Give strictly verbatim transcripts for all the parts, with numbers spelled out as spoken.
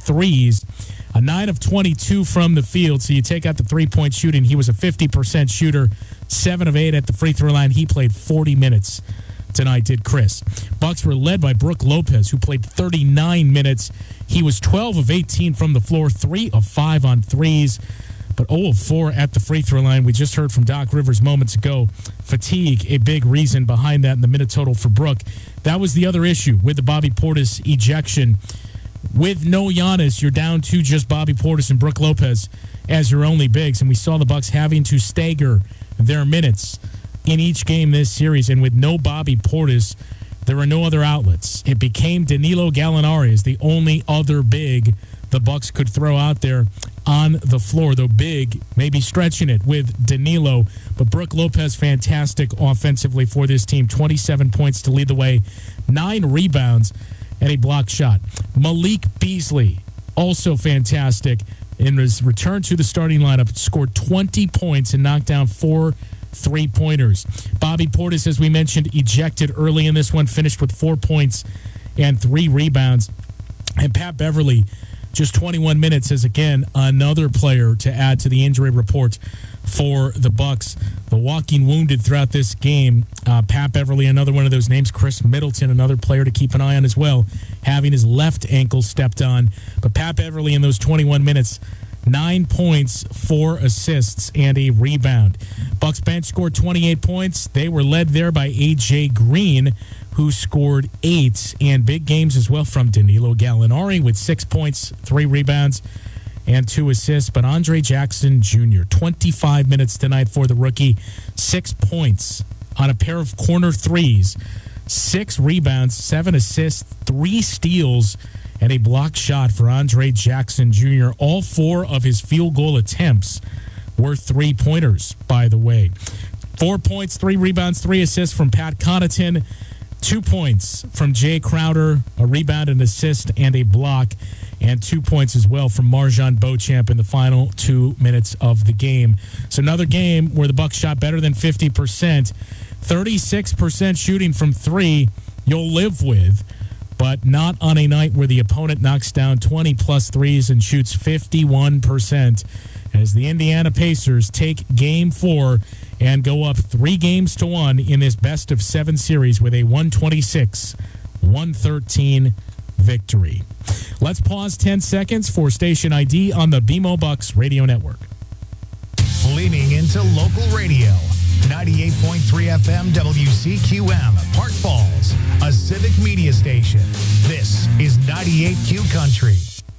threes, a nine of twenty-two from the field. So you take out the three-point shooting. He was a fifty percent shooter, seven of eight at the free throw line. He played forty minutes tonight, did Chris. Bucks were led by Brook Lopez, who played thirty-nine minutes. He was twelve of eighteen from the floor, three of five on threes, but zero of four at the free throw line. We just heard from Doc Rivers moments ago. Fatigue, a big reason behind that in the minute total for Brook. That was the other issue with the Bobby Portis ejection. With no Giannis, you're down to just Bobby Portis and Brook Lopez as your only bigs, and we saw the Bucks having to stagger their minutes in each game this series. And with no Bobby Portis, there were no other outlets. It became Danilo Gallinari as the only other big the Bucks could throw out there on the floor, though big, maybe stretching it with Danilo. But Brook Lopez, fantastic offensively for this team. twenty-seven points to lead the way, nine rebounds, and a block shot. Malik Beasley, also fantastic in his return to the starting lineup, scored twenty points and knocked down four three-pointers. Bobby Portis, as we mentioned, ejected early in this one, finished with four points and three rebounds. And Pat Beverly, just twenty-one minutes, is again another player to add to the injury report for the Bucks. The walking wounded throughout this game. Uh, Pat Beverly, another one of those names. Chris Middleton, another player to keep an eye on as well, having his left ankle stepped on. But Pat Beverly in those twenty-one minutes, nine points, four assists, and a rebound. Bucks bench scored twenty-eight points. They were led there by A J Green, who scored eight, and big games as well from Danilo Gallinari with six points, three rebounds, and two assists. But Andre Jackson Junior, twenty-five minutes tonight for the rookie, six points on a pair of corner threes, six rebounds, seven assists, three steals, and a block shot for Andre Jackson Junior All four of his field goal attempts were three-pointers, by the way. Four points, three rebounds, three assists from Pat Connaughton. Two points from Jay Crowder, a rebound, an assist, and a block. And two points as well from Marjan Beauchamp in the final two minutes of the game. So another game where the Bucks shot better than fifty percent. thirty-six percent shooting from three you'll live with, but not on a night where the opponent knocks down twenty-plus threes and shoots fifty-one percent. As the Indiana Pacers take game four and go up three games to one in this best of seven series with a one twenty-six one thirteen victory. Let's pause ten seconds for station I D on the B M O Bucks Radio Network. Leaning into local radio, ninety-eight point three F M W C Q M, Park Falls, a civic media station. This is ninety-eight Q Country.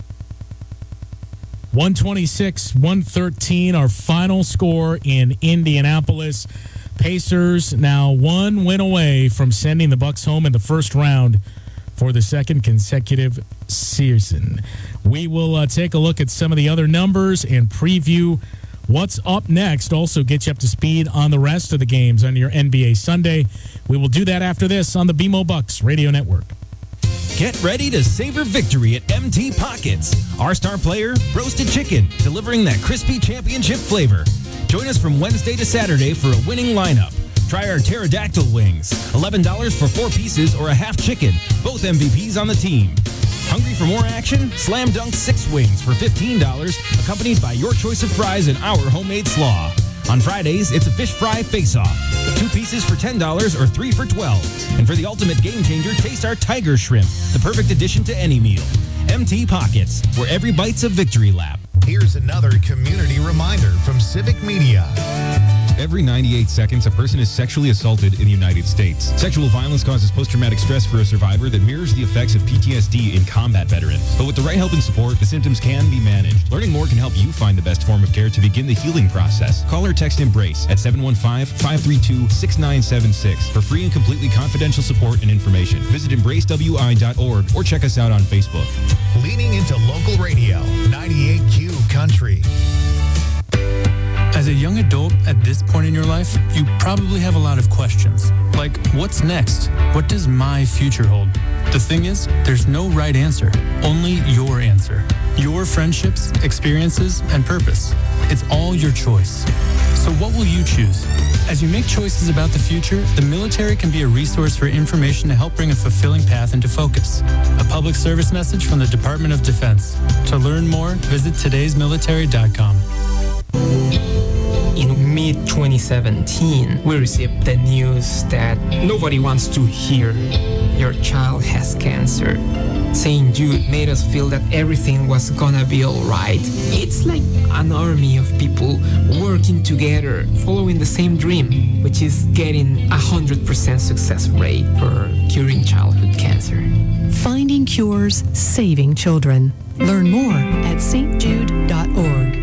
one twenty-six one thirteen, our final score in Indianapolis. Pacers now one win away from sending the Bucks home in the first round for the second consecutive season. We will uh, take a look at some of the other numbers and preview what's up next. Also get you up to speed on the rest of the games on your N B A Sunday. We will do that after this on the B M O Bucks Radio Network. Get ready to savor victory at M T Pockets. Our star player, roasted chicken, delivering that crispy championship flavor. Join us from Wednesday to Saturday for a winning lineup. Try our pterodactyl wings, eleven dollars for four pieces or a half chicken, both M V Ps on the team. Hungry for more action? Slam Dunk six wings for fifteen dollars, accompanied by your choice of fries and our homemade slaw. On Fridays, it's a fish fry face-off. Two pieces for ten dollars or three for twelve dollars. And for the ultimate game changer, taste our tiger shrimp, the perfect addition to any meal. M T Pockets, where every bite's a victory lap. Here's another community reminder from Civic Media. Every ninety-eight seconds, a person is sexually assaulted in the United States. Sexual violence causes post-traumatic stress for a survivor that mirrors the effects of P T S D in combat veterans. But with the right help and support, the symptoms can be managed. Learning more can help you find the best form of care to begin the healing process. Call or text EMBRACE at seven one five, five three two, six nine seven six for free and completely confidential support and information. Visit embrace w i dot org or check us out on Facebook. Leaning into local radio, ninety-eight Q Country. As a young adult at this point in your life, you probably have a lot of questions. Like, what's next? What does my future hold? The thing is, there's no right answer, only your answer. Your friendships, experiences, and purpose. It's all your choice. So what will you choose? As you make choices about the future, the military can be a resource for information to help bring a fulfilling path into focus. A public service message from the Department of Defense. To learn more, visit todays military dot com. In mid twenty seventeen, we received the news that nobody wants to hear. Your child has cancer. Saint Jude made us feel that everything was gonna be alright. It's like an army of people working together, following the same dream, which is getting a one hundred percent success rate for curing childhood cancer. Finding cures, saving children. Learn more at s t jude dot org.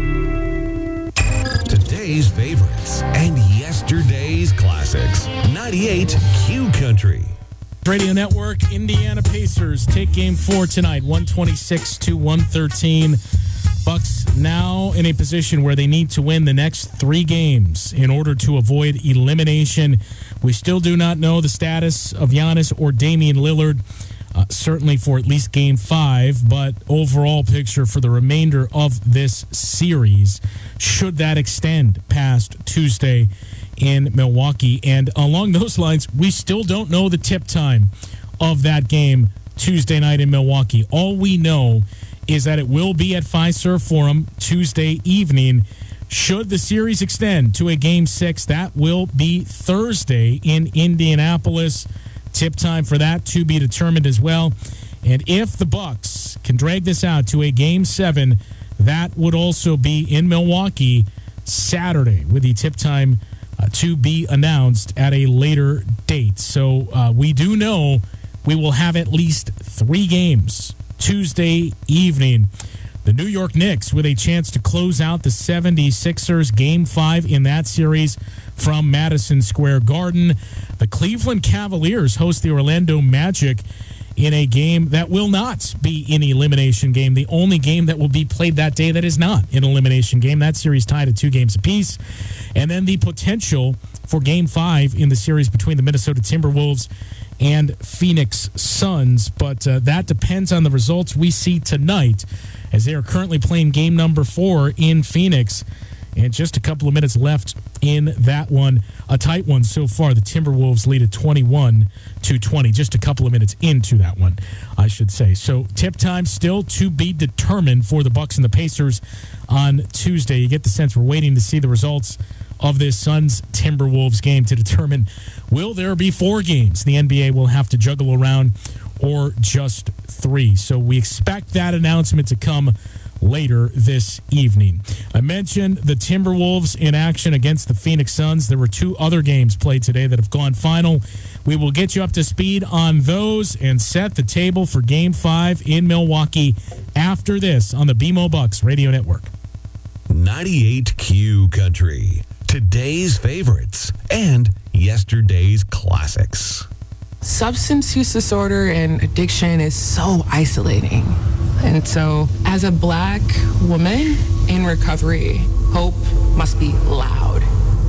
Today's favorites and yesterday's classics. ninety-eight Q Country. Radio Network, Indiana Pacers take game four tonight, one twenty-six to one thirteen. Bucks now in a position where they need to win the next three games in order to avoid elimination. We still do not know the status of Giannis or Damian Lillard, uh, certainly for at least game five, but overall picture for the remainder of this series, should that extend past Tuesday in Milwaukee. And along those lines, we still don't know the tip time of that game Tuesday night in Milwaukee. All we know is that it will be at Fiserv Forum Tuesday evening. Should the series extend to a game six, that will be Thursday in Indianapolis. Tip time for that to be determined as well. And if the Bucks can drag this out to a game seven, that would also be in Milwaukee Saturday, with the tip time Uh, to be announced at a later date. So uh, we do know we will have at least three games Tuesday evening. The New York Knicks with a chance to close out the seventy-sixers game five in that series from Madison Square Garden. The Cleveland Cavaliers host the Orlando Magic in a game that will not be an elimination game. The only game that will be played that day that is not an elimination game. That series tied at two games apiece. And then the potential for game five in the series between the Minnesota Timberwolves and Phoenix Suns. But uh, that depends on the results we see tonight, as they are currently playing game number four in Phoenix. And just a couple of minutes left in that one. A tight one so far. The Timberwolves lead at twenty-one to twenty. Just a couple of minutes into that one, I should say. So tip time still to be determined for the Bucks and the Pacers on Tuesday. You get the sense we're waiting to see the results of this Suns-Timberwolves game to determine, will there be four games the N B A will have to juggle around, or just three? So we expect that announcement to come later this evening. I mentioned the Timberwolves in action against the Phoenix Suns. There were two other games played today that have gone final. We will get you up to speed on those and set the table for game five in Milwaukee after this on the B M O Bucks Radio Network. ninety-eight Q Country. Today's favorites and yesterday's classics. Substance use disorder and addiction is so isolating. And so, as a Black woman in recovery, hope must be loud.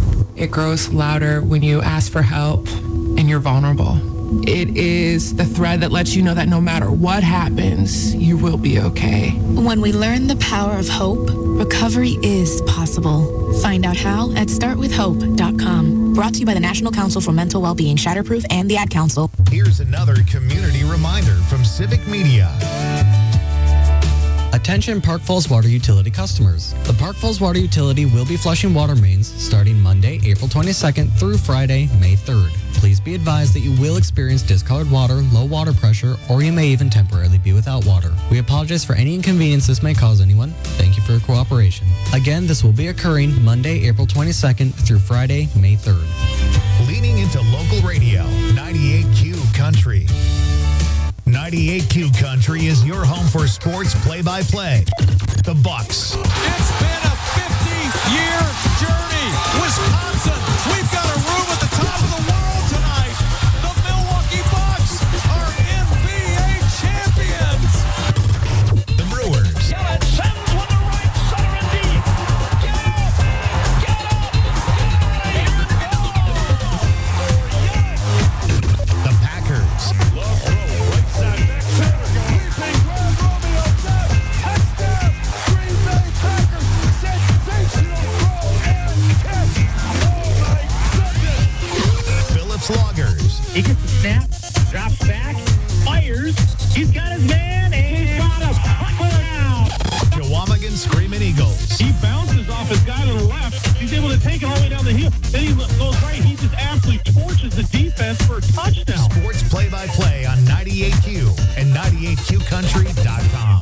It grows louder when you ask for help and you're vulnerable. It is the thread that lets you know that no matter what happens, you will be okay. When we learn the power of hope, recovery is possible. Find out how at start with hope dot com. Brought to you by the National Council for Mental Wellbeing, Shatterproof, and the Ad Council. Here's another community reminder from Civic Media. Attention Park Falls Water Utility customers. The Park Falls Water Utility will be flushing water mains starting Monday, April twenty-second through Friday, May third. Please be advised that you will experience discolored water, low water pressure, or you may even temporarily be without water. We apologize for any inconvenience this may cause anyone. Thank you for your cooperation. Again, this will be occurring Monday, April twenty-second through Friday, May third. Leaning into local radio, ninety-eight Q Country. ninety-eight Q Country is your home for sports play-by-play. The Bucks. It's been a fifty-year journey. Wisconsin, we've got a room at the top of the world tonight. The Milwaukee Bucks are N B A champions. The Brewers. Yelich sends one to right center and deep. Get up! Get up! Here we go! The Packers. then he goes right. He just absolutely torches the defense for a touchdown. Sports play-by-play on ninety-eight Q and ninety-eight Q country dot com.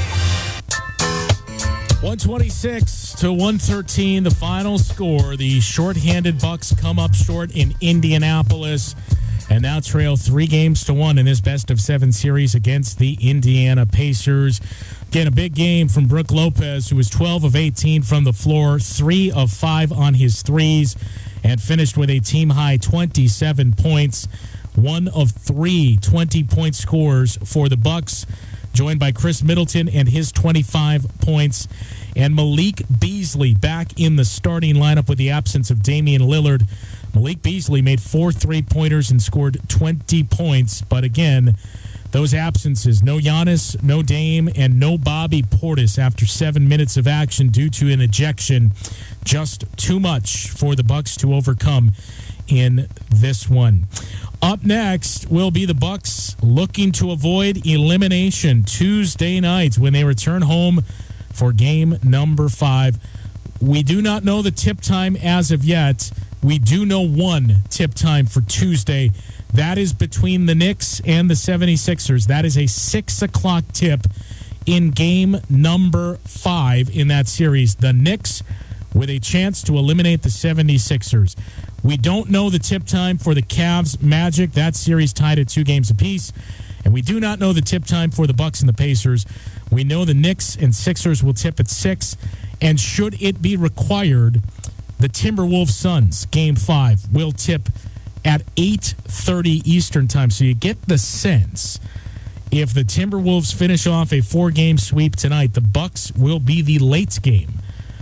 one twenty-six to one thirteen, the final score. The shorthanded Bucks come up short in Indianapolis and now trail three games to one in this best of seven series against the Indiana Pacers. Again, a big game from Brook Lopez, who was twelve of eighteen from the floor, three of five on his threes, and finished with a team-high twenty-seven points, one of three twenty-point scores for the Bucks, joined by Chris Middleton and his twenty-five points, and Malik Beasley back in the starting lineup with the absence of Damian Lillard. Malik Beasley made four three-pointers and scored twenty points, but again, those absences, no Giannis, no Dame, and no Bobby Portis after seven minutes of action due to an ejection. Just too much for the Bucks to overcome in this one. Up next will be the Bucks looking to avoid elimination Tuesday night when they return home for game number five. We do not know the tip time as of yet. We do know one tip time for Tuesday. That is between the Knicks and the seventy-sixers. That is a six o'clock tip in game number five in that series. The Knicks with a chance to eliminate the seventy-sixers. We don't know the tip time for the Cavs Magic. That series tied at two games apiece. And we do not know the tip time for the Bucks and the Pacers. We know the Knicks and Sixers will tip at six. And should it be required, the Timberwolves Suns game five will tip at eight thirty Eastern time. So you get the sense, if the Timberwolves finish off a four-game sweep tonight, the Bucks will be the late game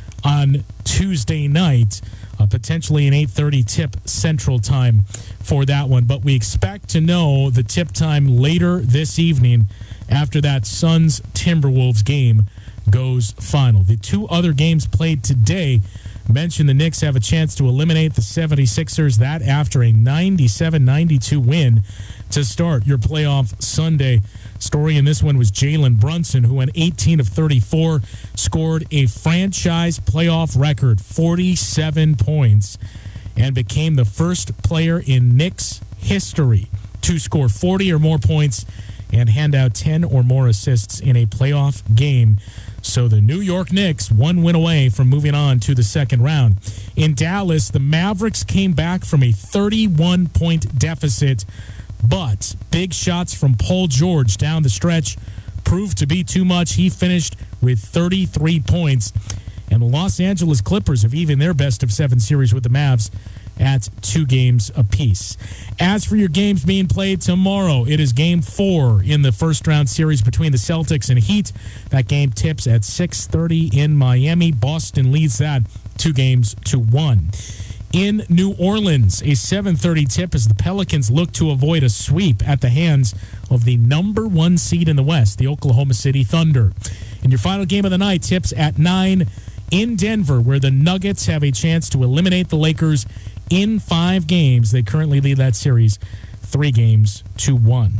on Tuesday night, uh, potentially an eight thirty tip Central time for that one. But we expect to know the tip time later this evening after that Suns-Timberwolves game goes final. The two other games played today mentioned the Knicks have a chance to eliminate the seventy-sixers, that after a ninety-seven ninety-two win to start your playoff Sunday. Story in this one was Jalen Brunson, who went eighteen of thirty-four, scored a franchise playoff record, forty-seven points, and became the first player in Knicks history to score forty or more points and hand out ten or more assists in a playoff game. So the New York Knicks, one win away from moving on to the second round. In Dallas, the Mavericks came back from a thirty-one point deficit, but big shots from Paul George down the stretch proved to be too much. He finished with thirty-three points. And the Los Angeles Clippers have even their best of seven series with the Mavs at two games apiece. As for your games being played tomorrow, it is game four in the first round series between the Celtics and Heat. That game tips at six thirty in Miami. Boston leads that two games to one. In New Orleans, a seven thirty tip as the Pelicans look to avoid a sweep at the hands of the number one seed in the West, the Oklahoma City Thunder. And your final game of the night tips at nine in Denver, where the Nuggets have a chance to eliminate the Lakers in five games. They currently lead that series three games to one.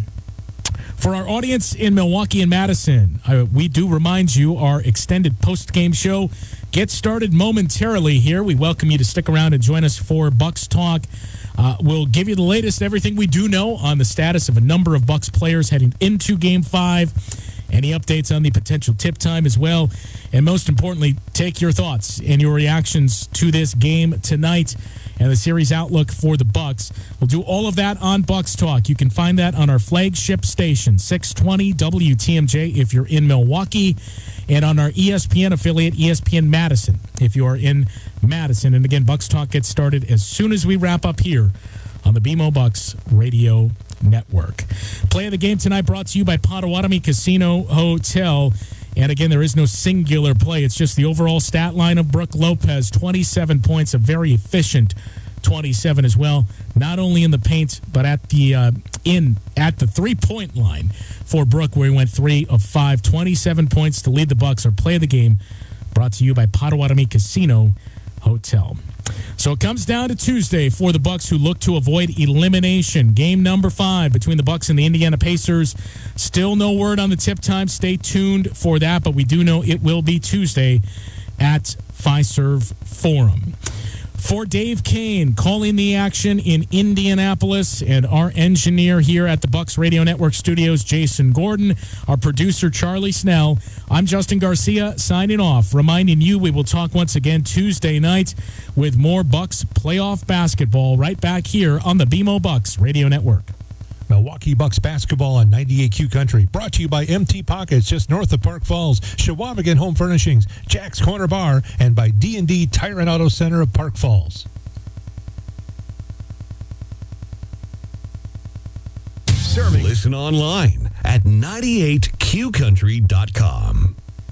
For our audience in Milwaukee and Madison, uh, we do remind you our extended post-game show gets started momentarily here. We welcome you to stick around and join us for Bucks Talk. Uh, we'll give you the latest, everything we do know on the status of a number of Bucks players heading into Game five. Any updates on the potential tip time as well. And most importantly, take your thoughts and your reactions to this game tonight and the series outlook for the Bucks. We'll do all of that on Bucks Talk. You can find that on our flagship station, six twenty W T M J if you're in Milwaukee, and on our E S P N affiliate, E S P N Madison, if you are in Madison. And again, Bucks Talk gets started as soon as we wrap up here on the B M O Bucks Radio Network. Play of the game tonight brought to you by Potawatomi Casino Hotel. And again, there is no singular play. It's just the overall stat line of Brook Lopez, twenty-seven points, a very efficient twenty-seven as well. Not only in the paint, but at the uh, in at the three-point line for Brook, where he went three of five, twenty-seven points to lead the Bucks. Our play of the game brought to you by Potawatomi Casino Hotel. So it comes down to Tuesday for the Bucks, who look to avoid elimination. Game number five between the Bucks and the Indiana Pacers. Still no word on the tip time. Stay tuned for that, but we do know it will be Tuesday at Fiserv Forum. For Dave Kane, calling the action in Indianapolis, and our engineer here at the Bucks Radio Network studios, Jason Gordon, our producer, Charlie Snell, I'm Justin Garcia, signing off, reminding you we will talk once again Tuesday night with more Bucks playoff basketball right back here on the B M O Bucks Radio Network. Milwaukee Bucks basketball on ninety-eight Q Country, brought to you by M T Pockets, just north of Park Falls, Chequamegon Home Furnishings, Jack's Corner Bar, and by D and D Tire and Auto Center of Park Falls. Serving. Listen online at ninety-eight Q country dot com.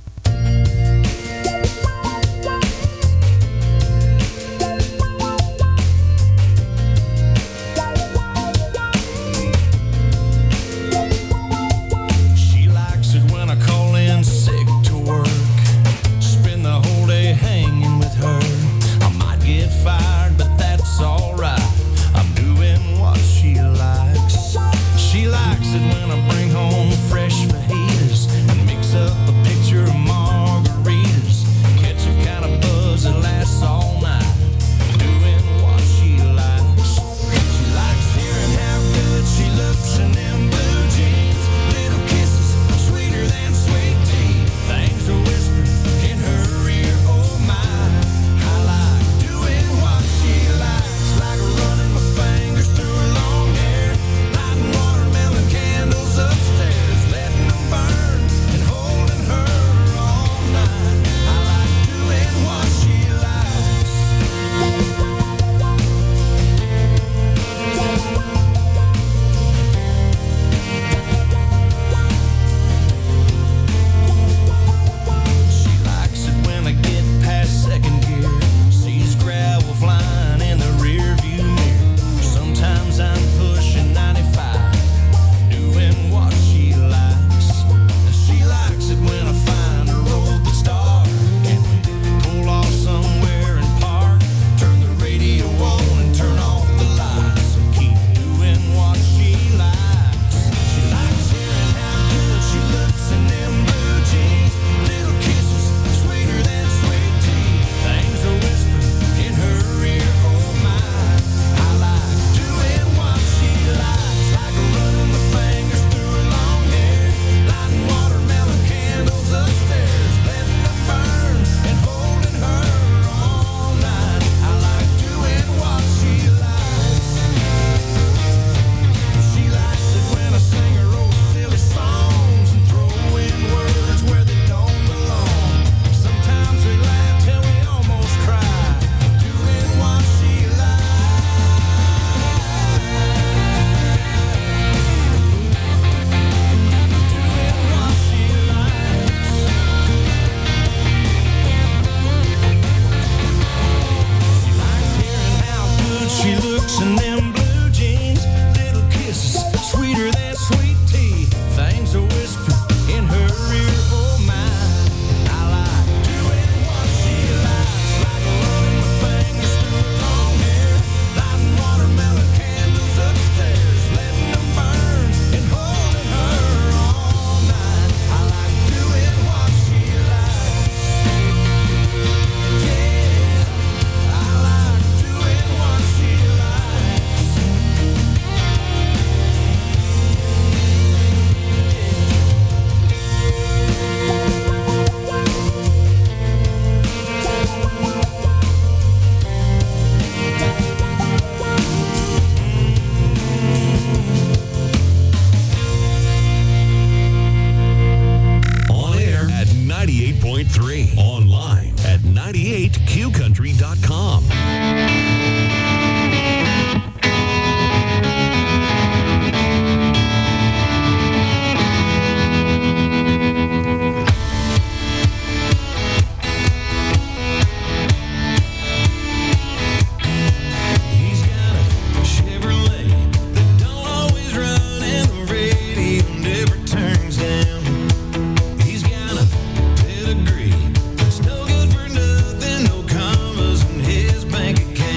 When I bring home fresh fajitas and mix up a picture of margaritas, catch a kind of buzz that lasts all night, doing what she likes. She likes hearing how good she looks in them blue jeans, little kisses sweeter than sweet tea, things are whispered in her ear, oh my. I like doing what she likes, like running my fingers through her long hair, lighting watermelon candles upstairs, letting them burn and holding her all night. I like doing what she likes. She likes it when I get past second gear, sees gravel flying in the rear view mirror. Sometimes I'm pushing ninety-five, doing what she likes. She likes it when I find a road that's dark and we pull off somewhere and park, turn the radio on and turn off the lights, keep doing what she likes. She likes hearing how good she looks in them blue jeans, little kisses sweeter than sweet tea, things are whispered in her ear, oh my. I like doing what she likes, like running my fingers through her long hair, lighting watermelon candles upstairs, letting them burn and holding her all night. I like doing what she likes. She likes it when I sing her old silly songs and throw in words where they don't belong. Sometimes we laugh till we almost cry, doing what she she looks in them blue jeans, little kisses sweeter than sweet tea, things are whispered in her ear, oh my. I like doing what she likes, like running my fingers through her long hair, lighting watermelon candles upstairs, letting them burn and holding her all night. I like doing what she likes. Yeah, I like doing what she likes. On air at ninety-eight point three. Online at ninety-eight Q country dot com. He's got a Chevrolet that don't always run and the radio never turns down. He's got a pedigree that's no good for nothing, no commas in his bank account.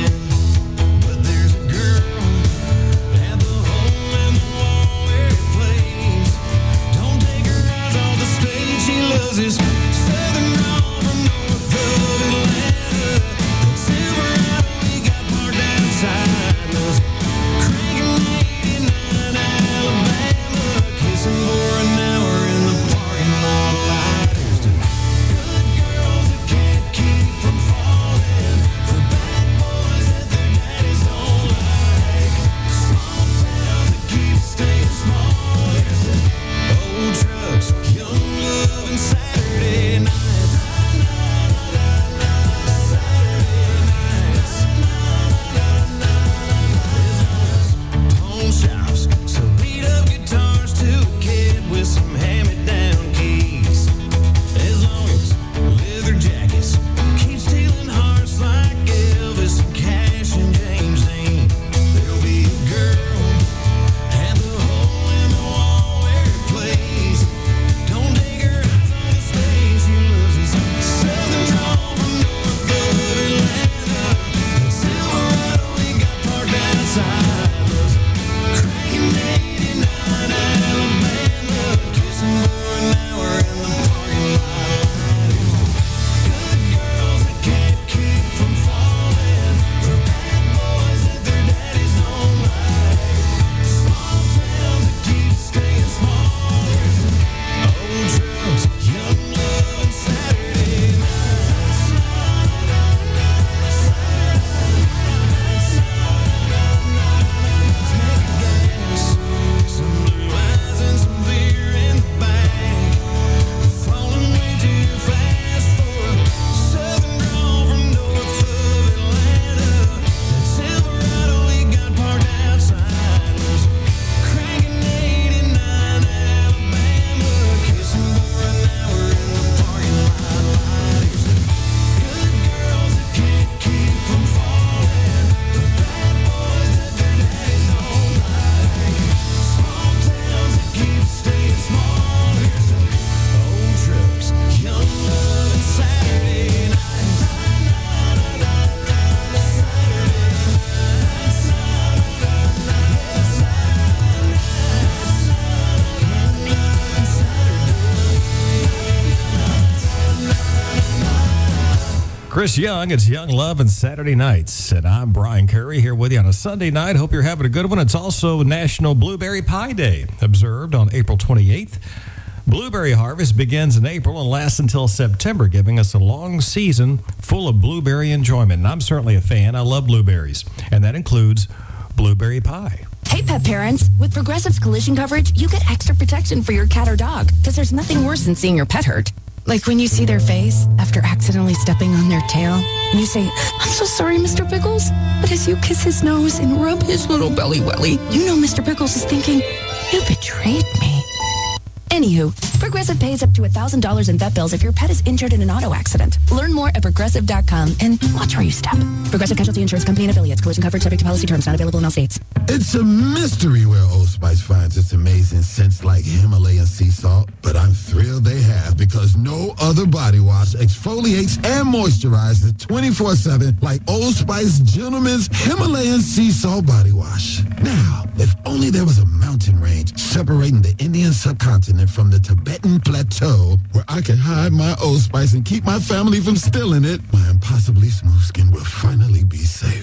Chris Young, it's Young Love and Saturday Nights. And I'm Brian Curry here with you on a Sunday night. Hope you're having a good one. It's also National Blueberry Pie Day, observed on April twenty-eighth. Blueberry harvest begins in April and lasts until September, giving us a long season full of blueberry enjoyment. And I'm certainly a fan. I love blueberries, and that includes blueberry pie. Hey, pet parents. With Progressive's collision coverage, you get extra protection for your cat or dog, because there's nothing worse than seeing your pet hurt. Like when you see their face after accidentally stepping on their tail, and you say, "I'm so sorry, Mister Pickles." But as you kiss his nose and rub his little belly welly, you know Mister Pickles is thinking, "You betrayed me." Anywho, Progressive pays up to one thousand dollars in vet bills if your pet is injured in an auto accident. Learn more at progressive dot com and watch where you step. Progressive Casualty Insurance Company and Affiliates. Collision coverage subject to policy terms. Not available in all states. It's a mystery where Old Spice finds its amazing scents like Himalayan sea salt, but I'm thrilled they have, because no other body wash exfoliates and moisturizes twenty-four seven like Old Spice Gentleman's Himalayan sea salt body wash. Now, if only there was a mountain range separating the Indian subcontinent from the Tibetan plateau where I could hide my Old Spice and keep my family from stealing it, my impossibly smooth skin will finally be safe.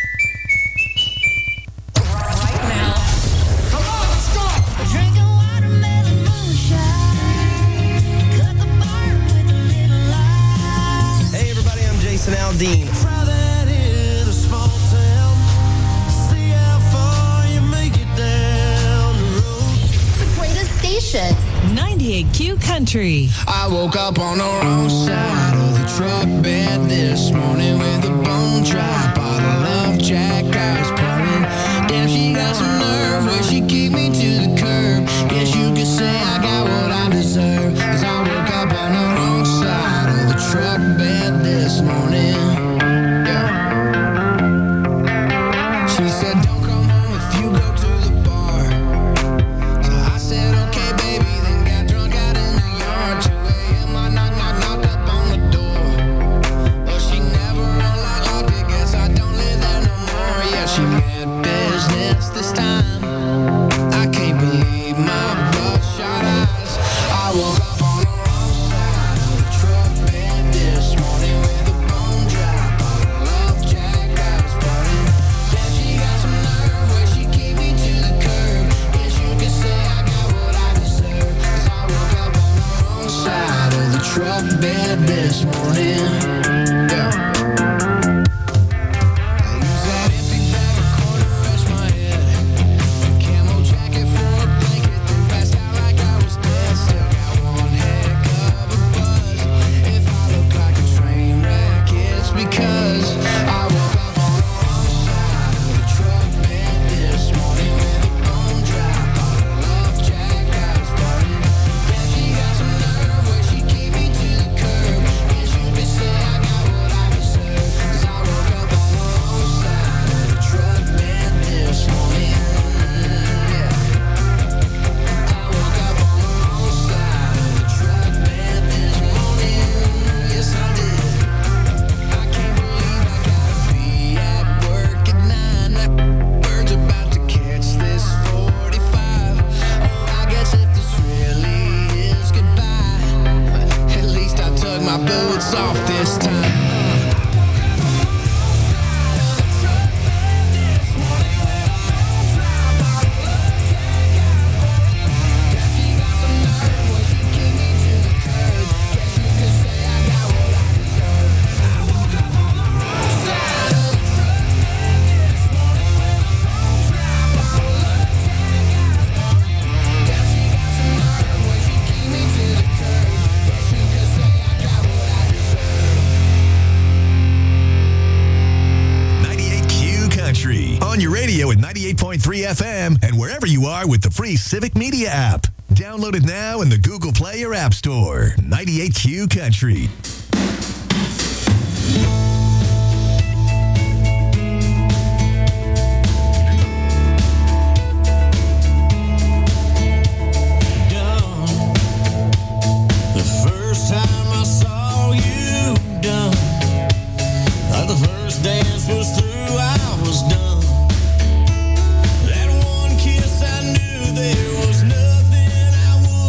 Hey everybody, I'm Jason Aldean. ninety-eight Q Country. I woke up on the wrong side of the truck bed this morning with a bone dry bottle of Jack Ice pouring. Damn, she got some nerve where she kicked me to the curb. Guess you could say I got what I deserve, 'cause I woke up on the wrong side of the truck bed this morning. Yeah. She said, "Don't come home if you go to the bar." So I said, "Okay, baby." She meant business this time. I can't believe my bloodshot eyes. I woke up on the wrong side of the truck bed this morning with a bone dry bottle of Jack Ice pouring. Then she got some nerve where she kicked me to the curb. Guess you could say I got what I deserve, 'cause I woke up on the wrong side of the truck bed this morning. Yeah. F M and wherever you are with the free Civic Media app. Download it now in the Google Play or App Store. ninety-eight Q Country.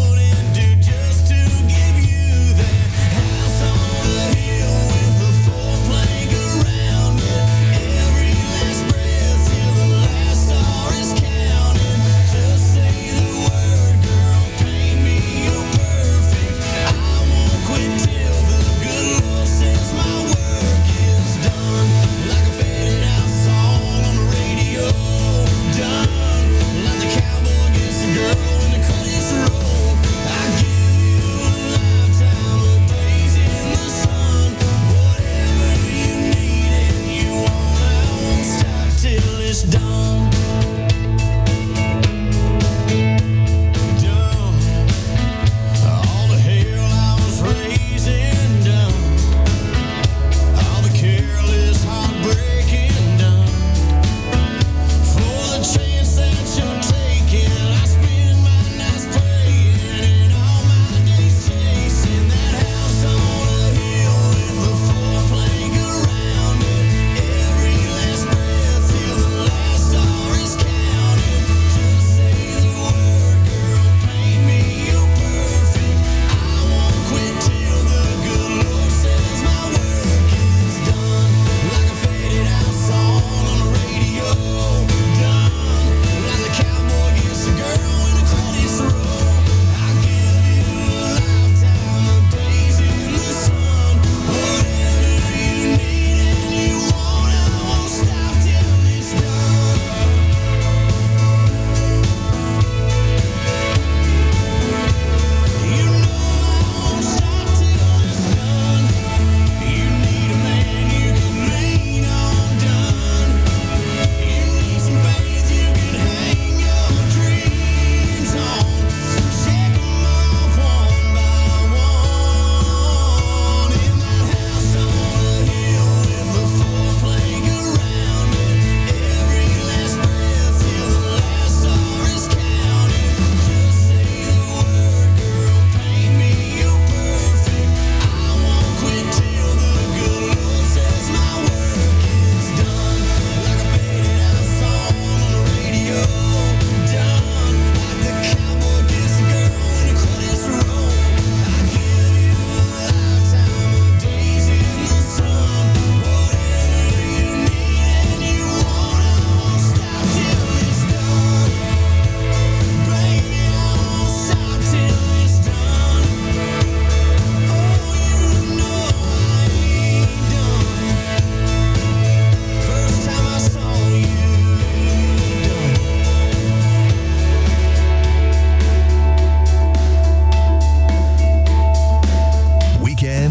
Just to give you that house on the hill with a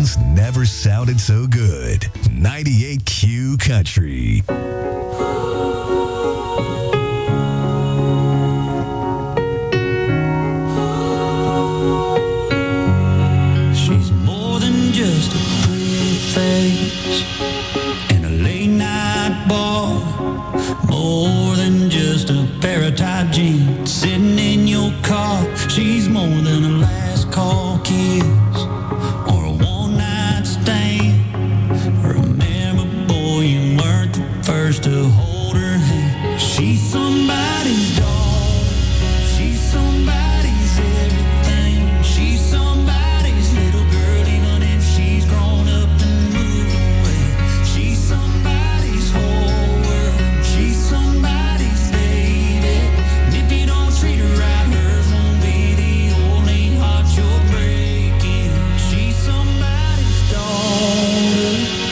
sounds never sounded so good. ninety-eight Q Country. She's more than just a pretty face and a late night ball. More than just a pair of tight jeans sitting in your car. She's more than a last call kiss or a one night stand. Remember, boy, you weren't the first to hold her hand. She's somebody's dog. She's somebody's everything. She's somebody's little girl, even if she's grown up and moved away. She's somebody's whole world. She's somebody's baby. And if you don't treat her right, hers won't be the only heart you're breaking. She's somebody's daughter.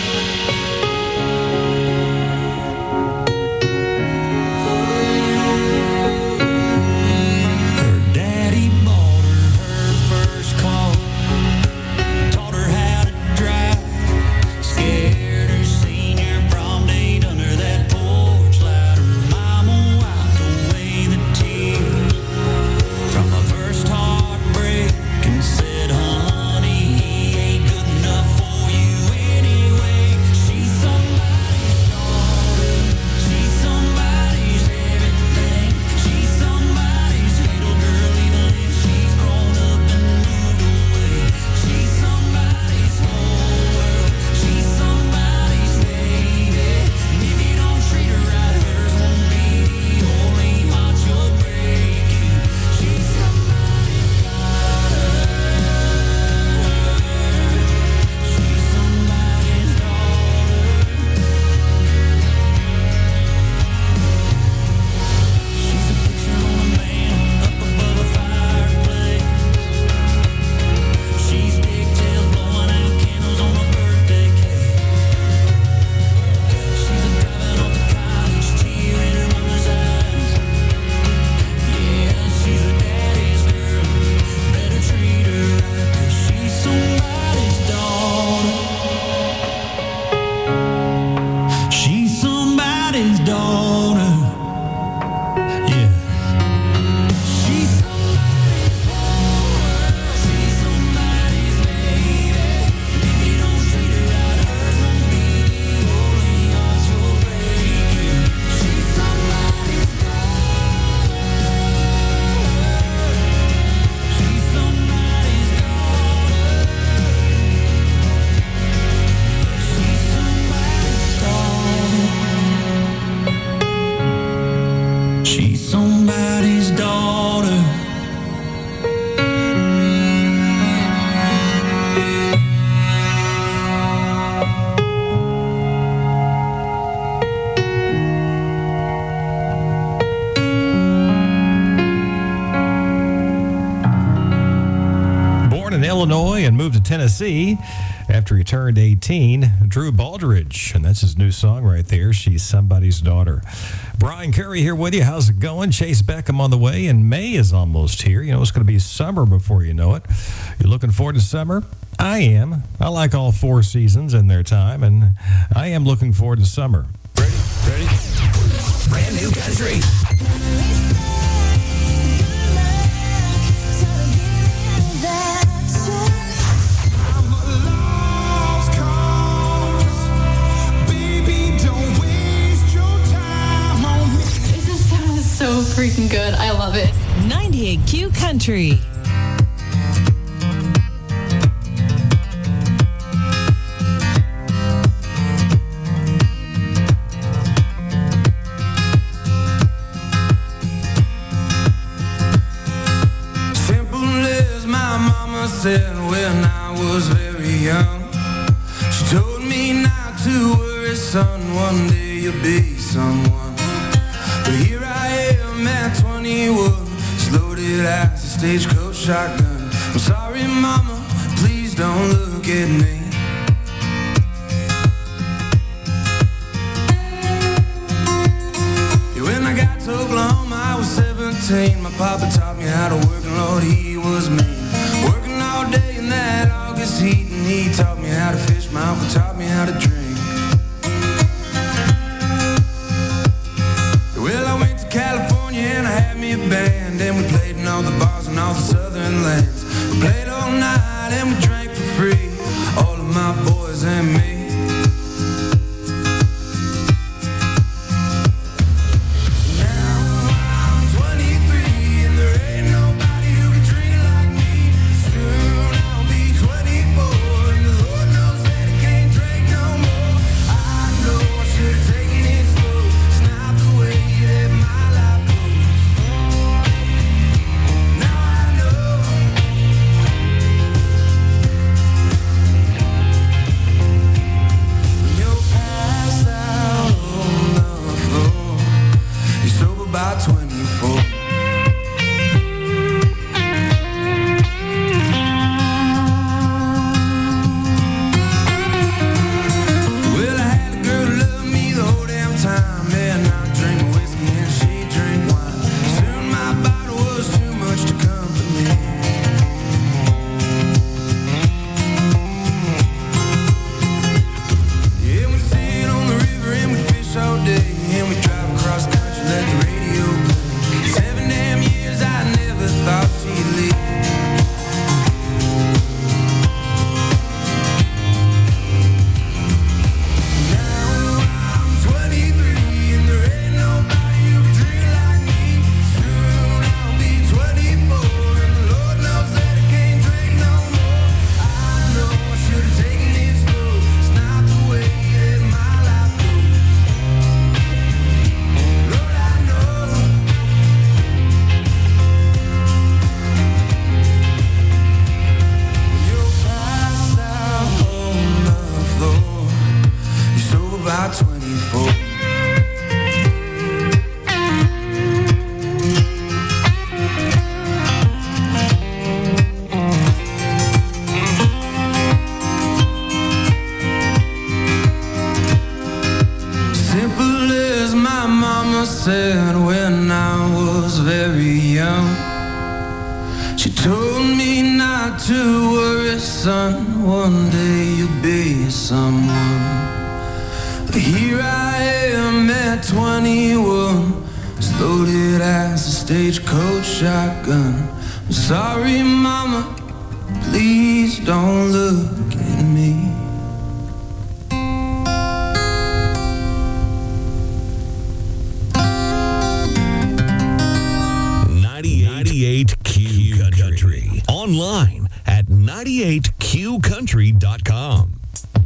Her daddy bought her her first car, taught her how to drive, scared her senior prom date under that porch light. Her mama wiped away the tears from a first heartbreak and said, honey, he ain't good enough for you anyway. She's somebody's daughter. She's somebody's everything. She's somebody's little girl, even if she's grown up and moved away. She's somebody's whole world. She's somebody's baby. And if you don't treat her right, hers won't be the only heart you're breaking. She's somebody's daughter. She's somebody's daughter. She's a picture on a man up above a fireplace. She's pigtails blowing out candles on a birthday cake. She's a driving off to college, tear in her mama's eyes. Yeah, she's a daddy's girl. Better treat her right, 'cause she's somebody's daughter. She's somebody's daughter. Yeah. She's somebody's world. She's somebody's baby. And if you don't treat her right, hers won't be the only heart you're breaking. She's somebody's daughter. She's somebody's daughter. She's somebody's daughter. She's somebody's daughter. Born in Illinois and moved to Tennessee after he turned eighteen, Drew Baldridge, and that's his new song right there, She's Somebody's Daughter. Brian Curry here with you. How's it going? Chase Beckham on the way, and May is almost here. You know, it's going to be summer before you know it. You looking forward to summer? I am. I like all four seasons in their time, and I am looking forward to summer. Ready? Ready? Brand new country. It just sounds so freaking good. I love it. ninety-eight Q Country. Simple as my mama said when I was very young. She told me not to worry, son, one day you'll be someone. But here I am at twenty-one, just loaded as a stagecoach shotgun. I'm sorry, mama, please don't look at me. Yeah, when I got to Oklahoma, I was seventeen. My papa taught me how to work, and Lord, he was mean. Working all day in that August heat, and he taught me how to fish, my uncle taught me how to drink. Well, I went to California and I had me a band, and we played in all the bars and all the southern lands. We played all night and we drank for free, all of my boys and me. Said when I was very young, she told me not to worry, son, one day you'll be someone. But here I am at twenty-one, as loaded as a stagecoach shotgun. I'm sorry, mama, please don't look at me. ninety-eight Q Country. Online at ninety-eight q country dot com.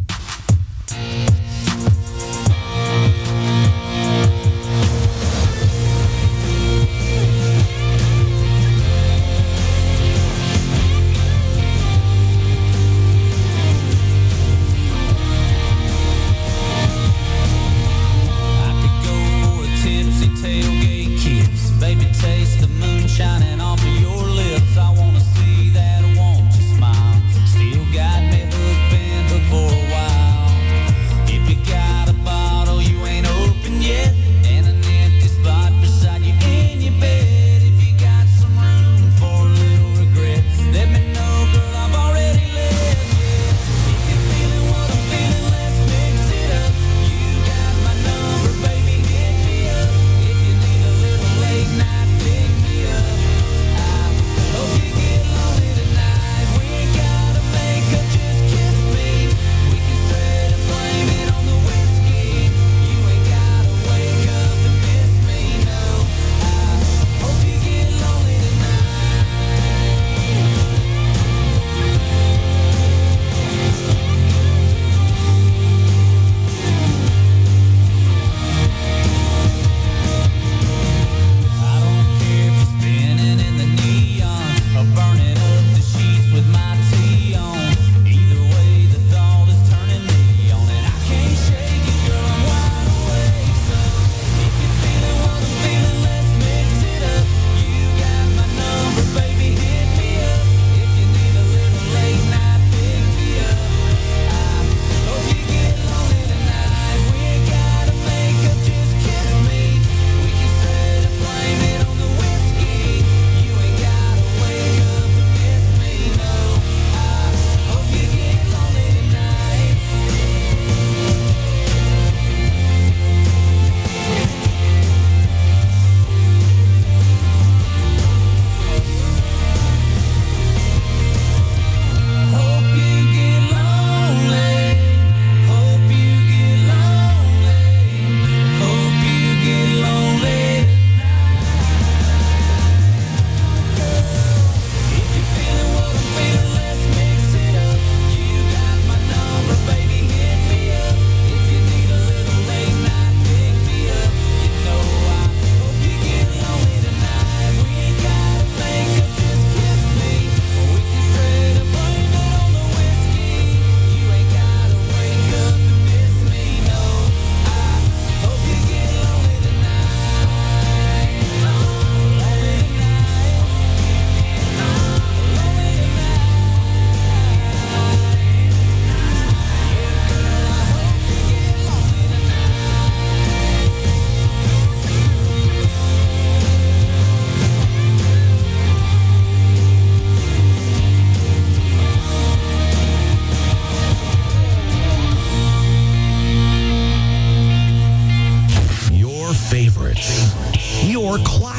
Shining off of your lips, I wanna see that, won't you smile? Still got me hooked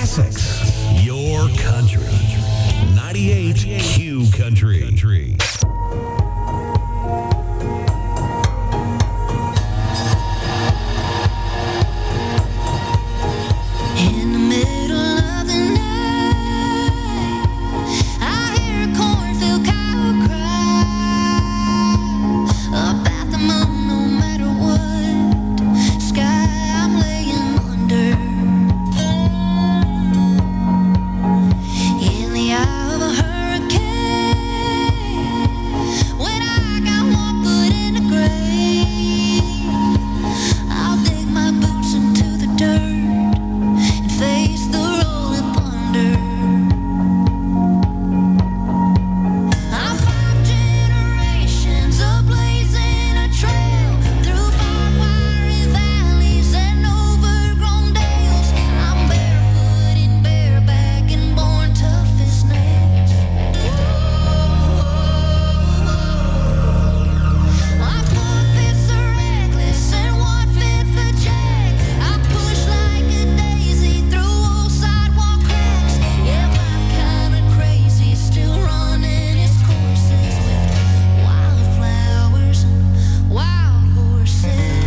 classics. Your country. ninety-eight Q Country. In the middle of the night, I hear a cornfield cow cry about the moon. No matter what sky I'm laying under, in the eye of a hurricane, when I got one foot in the grave, I'll dig my boots into the dirt and face the rolling thunder. I'm five generations of blazing a trail through barbed wire valleys and overgrown dales. I'm barefoot and bareback and born tough as nails. My four fifths are reckless and one fifth a jack. I push like a daisy through old sidewalk cracks. Yeah, my kind of crazy, still running its courses with wildflowers and wild horses.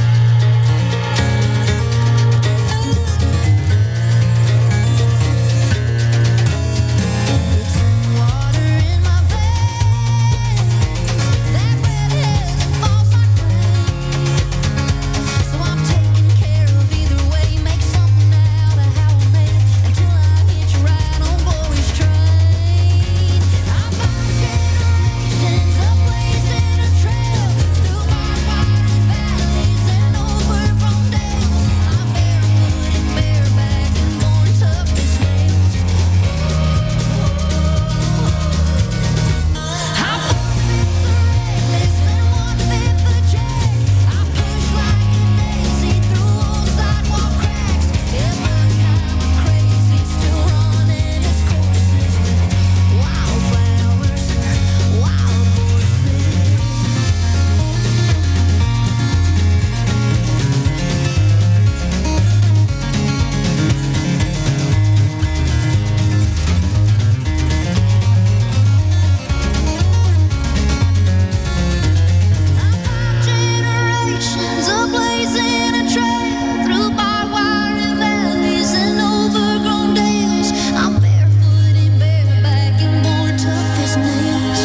Water in my veins, that redhead that falls like rain. So I'm taking care of either way, make something out of how I made it until I hit you right on boy's train. I'm five generations of blazing a trail through barbed wire valleys and overgrown dales. I'm barefoot and bareback and born tough as nails. I'm four fifths a reckless and one fifth a jack. I push like a daisy through old sidewalk cracks. Yeah, my kind of crazy, still running its courses with wildflowers and wild horses. Generations of blazing a trail through barbed wire valleys and overgrown dales. I'm barefoot and bareback and born tough as nails.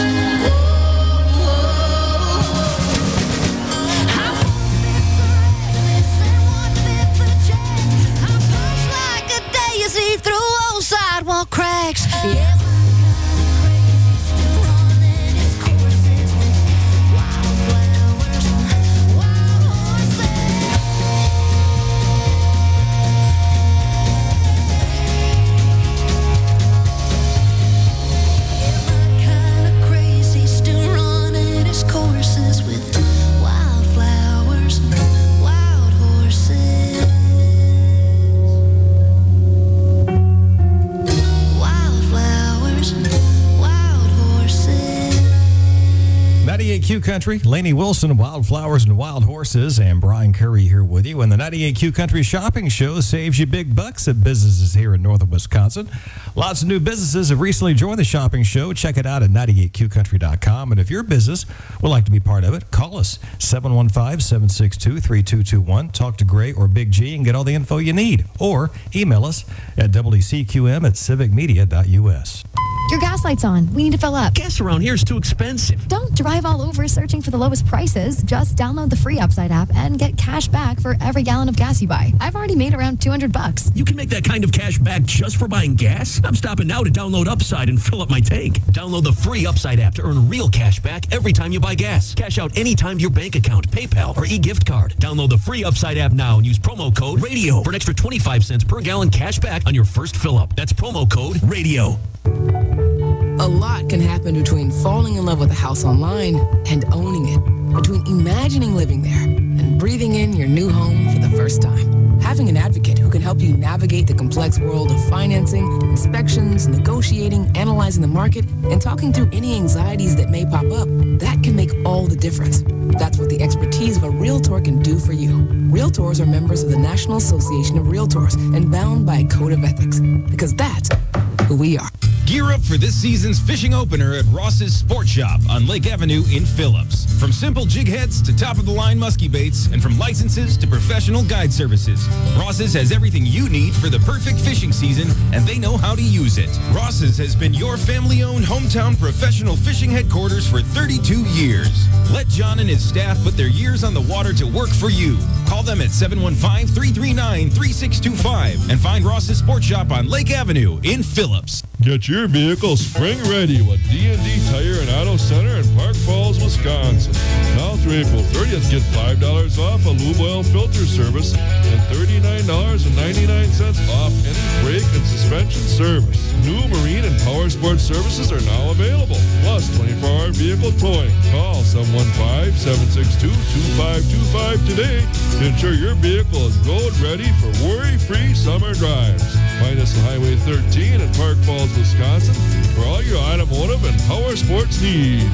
I'm four fifths a reckless and one fifth a jack. I push like a daisy through old sidewalk cracks. Yeah, my kind of crazy, still running its courses with wildflowers and wild horses. Kind of crazy, still running its courses with wildflowers and wild horses. Wildflowers and wild horses. ninety-eight Q Country, Lainey Wilson, Wildflowers and Wild Horses, and Brian Curry here with you. And the ninety-eight Q Country Shopping Show saves you big bucks at businesses here in northern Wisconsin. Lots of new businesses have recently joined the shopping show. Check it out at ninety-eight Q country dot com. And if your business would like to be part of it, call us seven one five, seven six two, three two two one. Talk to Gray or Big G and get all the info you need. Or email us at w c q m at civic media dot u s. Your gas light's on. We need to fill up. Gas around here is too expensive. Don't drive all over searching for the lowest prices. Just download the free Upside app and get cash back for every gallon of gas you buy. I've already made around two hundred bucks. You can make that kind of cash back just for buying gas? I'm stopping now to download Upside and fill up my tank. Download the free Upside app to earn real cash back every time you buy gas. Cash out anytime to your bank account, PayPal, or e-gift card. Download the free Upside app now and use promo code RADIO for an extra twenty-five cents per gallon cash back on your first fill up. That's promo code RADIO. A lot can happen between falling in love with a house online and owning it, between imagining living there and breathing in your new home for the first time. Having an advocate who can help you navigate the complex world of financing, inspections, negotiating, analyzing the market, and talking through any anxieties that may pop up. That can make all the difference. That's what the expertise of a Realtor can do for you. Realtors are members of the National Association of Realtors and bound by a code of ethics, because that's who we are. Gear up for this season's fishing opener at Ross's Sport Shop on Lake Avenue in Phillips. From simple jig heads to top-of-the-line musky baits, and from licenses to professional guide services, Ross's has everything you need for the perfect fishing season, and they know how to use it. Ross's has been your family-owned hometown professional fishing headquarters for thirty-two years. Let John and his staff put their years on the water to work for you. Call them at seven one five, three three nine, three six two five and find Ross's Sport Shop on Lake Avenue in Phillips. Get your vehicle spring ready with D and D Tire and Auto Center in Park Falls, Wisconsin. Now through April thirtieth, get five dollars off a lube oil filter service and thirty-nine dollars and ninety-nine cents off any brake and suspension service. New marine and power sports services are now available, plus twenty-four hour vehicle towing. Call seven one five, seven six two, two five two five today to ensure your vehicle is road ready for worry-free summer drives. Find us on Highway thirteen in Park Falls, Wisconsin, for all your automotive and power sports needs.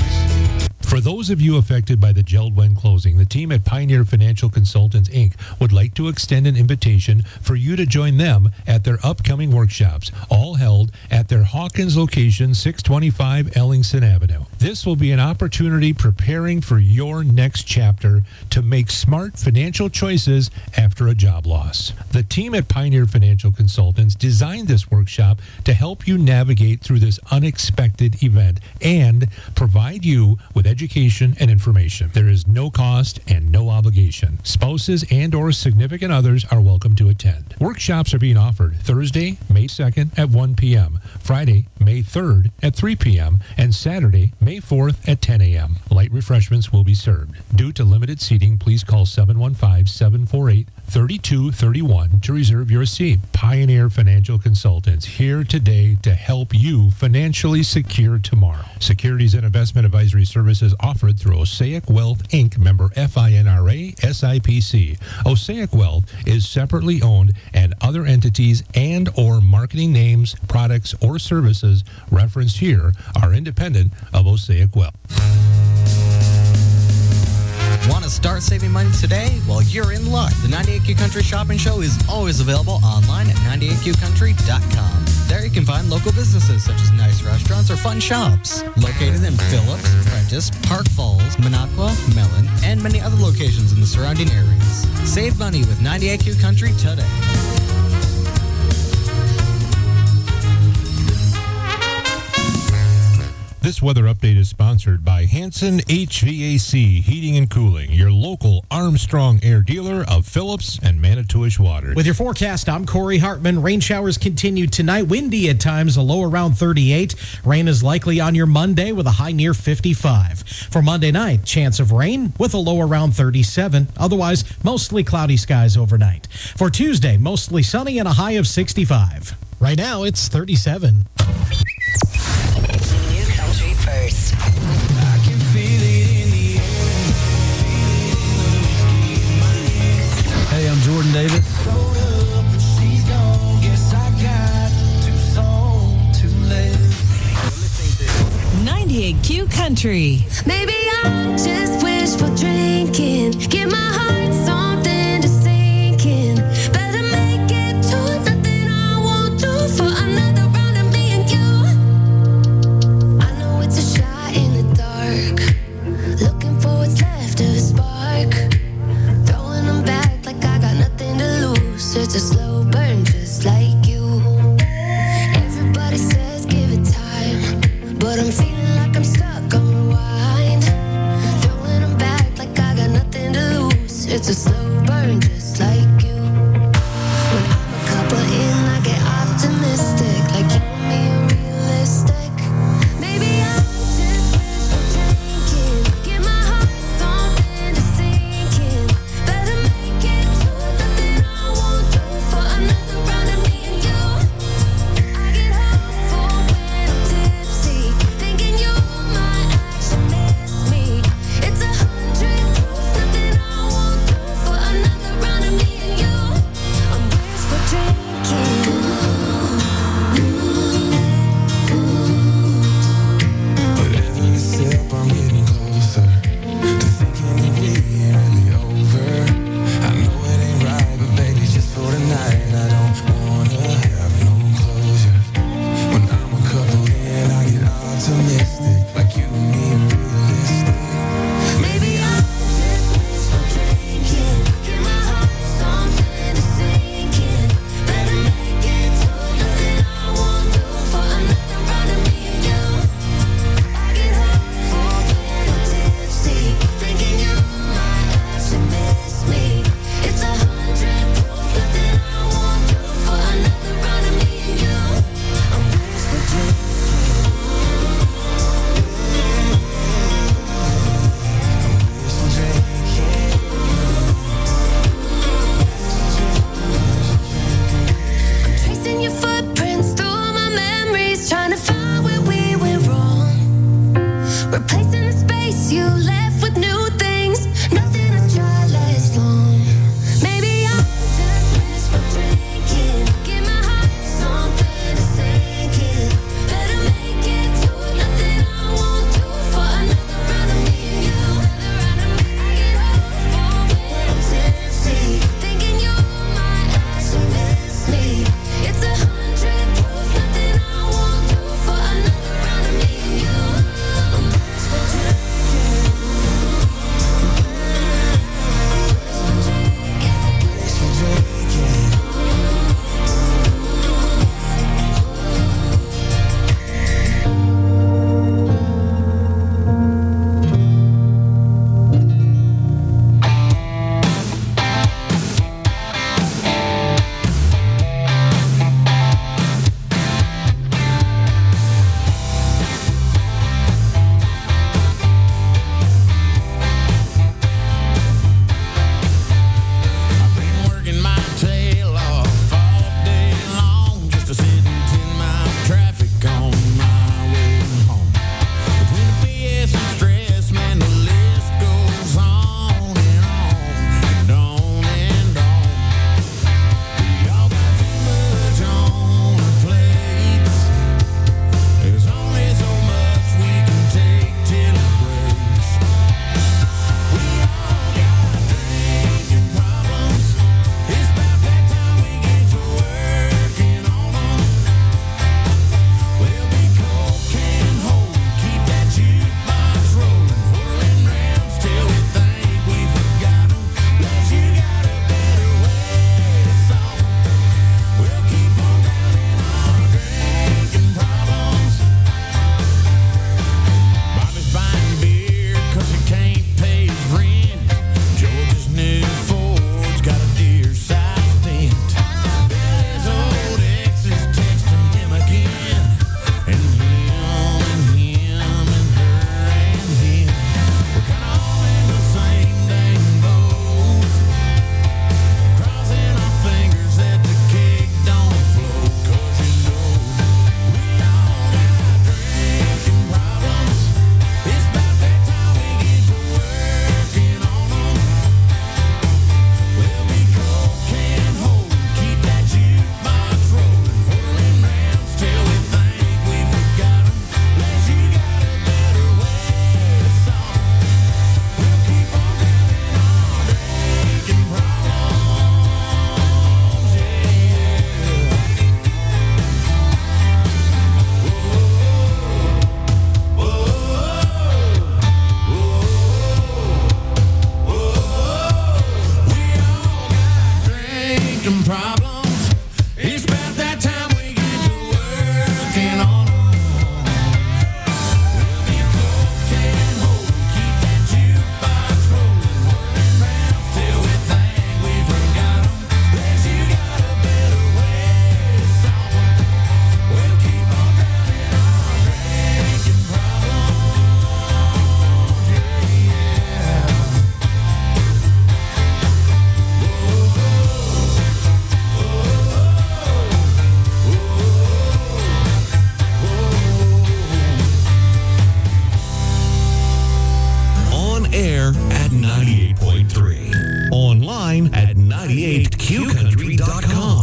For those of you affected by the Jeld-Wen closing, the team at Pioneer Financial Consultants, Incorporated would like to extend an invitation for you to join them at their upcoming workshops, all held at their Hawkins location, six twenty-five Ellingson Avenue. This will be an opportunity preparing for your next chapter to make smart financial choices after a job loss. The team at Pioneer Financial Consultants designed this workshop to help you navigate through this unexpected event and provide you with education and information. There is no cost and no obligation. Spouses and or significant others are welcome to attend. Workshops are being offered Thursday, May second at one p.m., Friday, May third at three p.m., and Saturday, May fourth at ten a.m. Light refreshments will be served. Due to limited seating, please call seven one five, seven four eight, three two three one to reserve your seat. Pioneer Financial Consultants, here today to help you financially secure tomorrow. Securities and investment advisory services offered through Osaic Wealth, Incorporated, member FINRA, S I P C. Osaic Wealth is separately owned, and other entities and or marketing names, products, or services referenced here are independent of Osaic Wealth. Want to start saving money today? Well, you're in luck. The ninety-eight Q Country Shopping Show is always available online at ninety-eight q country dot com. There you can find local businesses such as nice restaurants or fun shops. Located in Phillips, Prentice, Park Falls, Minocqua, Mellon, and many other locations in the surrounding areas. Save money with ninety-eight Q Country today. This weather update is sponsored by Hanson H V A C Heating and Cooling, your local Armstrong Air dealer of Phillips and Manitowish Water. With your forecast, I'm Corey Hartman. Rain showers continue tonight. Windy at times, a low around thirty-eight. Rain is likely on your Monday with a high near fifty-five. For Monday night, chance of rain with a low around thirty-seven. Otherwise, mostly cloudy skies overnight. For Tuesday, mostly sunny and a high of sixty-five. Right now, it's thirty-seven. First. I can feel it in the air. Hey, I'm Jordan Davis. She's gone. Guess I got too soon to live. ninety-eight Q Country. Maybe I'm just wishful drinking. Give my heart something to sink in. Better make it to nothing I won't do for another round of me and you. I know it's a shot in the dark. Looking for what's left of a spark. Throwing them back like I got nothing to lose. It's a slow burn just like you. Everybody says give it time, but I'm feeling like I'm stuck on rewind. Throwing them back like I got nothing to lose. It's a slow burn just like you. When I'm a couple in, I get optimistic. Like you and me are realistic. Maybe I'm just wishful drinking. Give my heart something to sink in. Better make it to nothing I won't do for another round of me and you. I get hopeful when I'm tipsy, thinking you might actually miss me. It's a hundred proof, nothing I won't do for another round of online at ninety-eight q country dot com.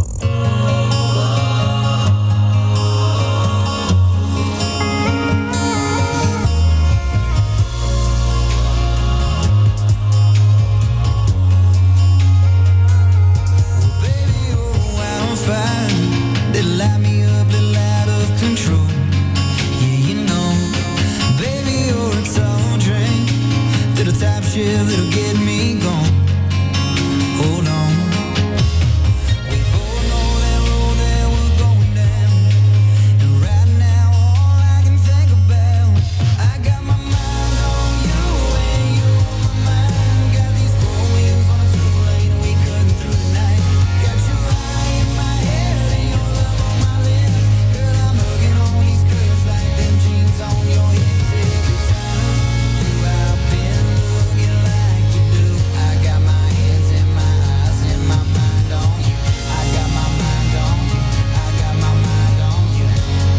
They light me up, they light of control. Yeah, you know, baby, you're a tall drink. Little top shift that'll get me gone. Hold on. We both know that road that we're going down. And right now, all I can think about, I got my mind on you and you on my mind. Got these four wheels on a two lane and we cutting through the night. Got your eye in my head and your love on my lips. Girl, I'm hugging on these curves like them jeans on your hips every time. You out been looking like you do. I got my hands in my eyes and my mind on you. I got my mind on you. I got my mind on you.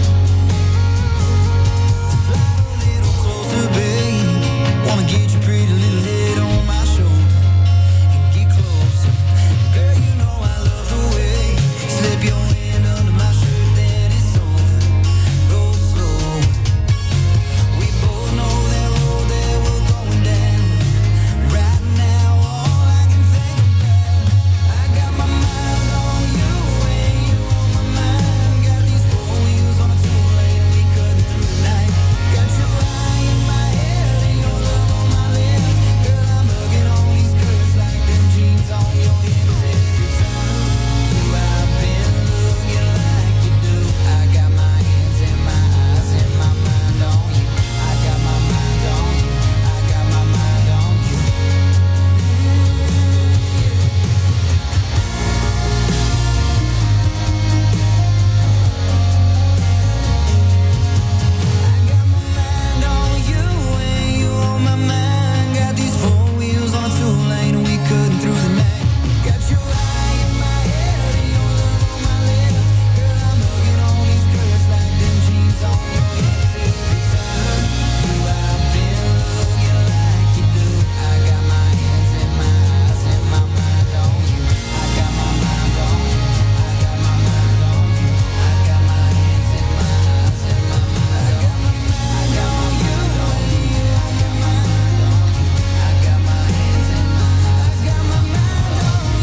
Slide a little closer, babe. Wanna get your pretty little head on my shoulder and get closer. Girl, you know I love the way you slip your hand under my shirt, then it's over. Go slow. We both know that road that we're going down. Right now, all I can think about, I got my mind on you and you on my mind. Got these four wheels on a two lane and we cutting through the night. Got your eye in my head and your love on my lips. Girl, I'm hugging on these curves like them jeans on your hips every time. You out been looking like you do. I got my hands in my eyes and my mind on you. I got my mind on you. I got my mind on you. Mind on you and you on my mind. Got these four wheels on a two lane and we cutting through the night. Got your eye in my head and your love on my lips. Girl, I'm hugging on these curves like them jeans on your hips every time. You out been looking like you do. I got my hands in my eyes and my mind on you. I got my mind on you. I got my mind on you. I got my hands in my eyes and my mind on you. I got on you on you. I got my mind on you. I got my hands in my eyes. I got my mind on you.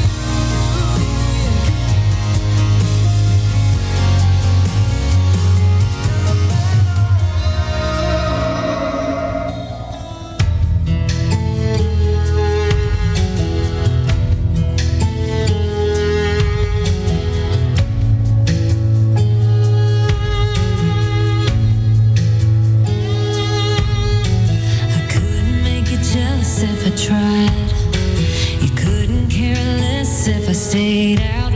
I couldn't make you jealous if I tried. You couldn't care less if I stayed out